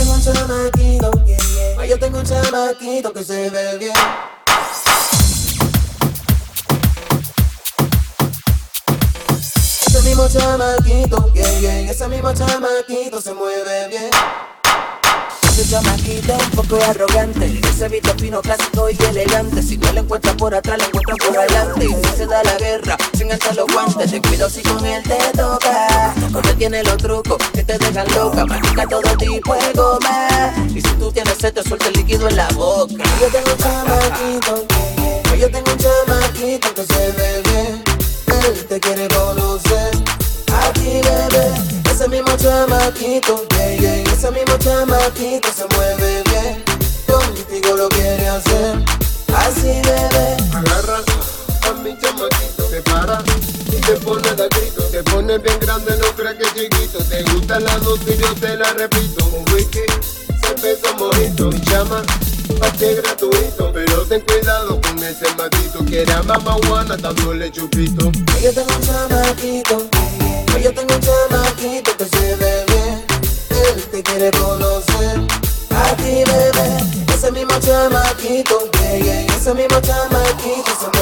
tengo un chamaquito, yeah, yeah. Yo tengo un chamaquito que se ve bien. Ese mismo chamaquito, yeah, yeah. Ese mismo chamaquito se mueve bien. Ese chamaquito un poco arrogante, ese viste fino, clásico y elegante. Si no le encuentras por atrás, le encuentras por adelante. Y si se da la guerra, sin alzar los guantes. Te cuido si con él te toca, porque tiene los trucos que te dejan loca. Matica todo tipo de goma, y si tú tienes sed te suelta el líquido en la boca. Yo tengo un chamaquito, yeah, yeah. Yo tengo un chamaquito que se ve bien. Él te quiere conocer a ti, bebé. Ese mismo chamaquito, yeah, yeah. Ese mismo chamaquito se mueve bien. Contigo lo quiere hacer así, bebé. Agarra a mi chamaquito, te para y te pone de grito. Te pone bien grande, no creas que es chiquito. Te gusta la nota y yo te la repito. Un whisky, cerveza, mojito. Mi chama, pase gratuito. Pero ten cuidado con ese matito. Quiere a mamá Juana dándole chupito. Yo tengo un chamaquito, yeah, yeah. Yo tengo un chamaquito que se ve bien. Él te quiere conocer a ti, bebé. Ese mismo chamaquito, yeah, yeah. Ese mismo chamaquito se mueve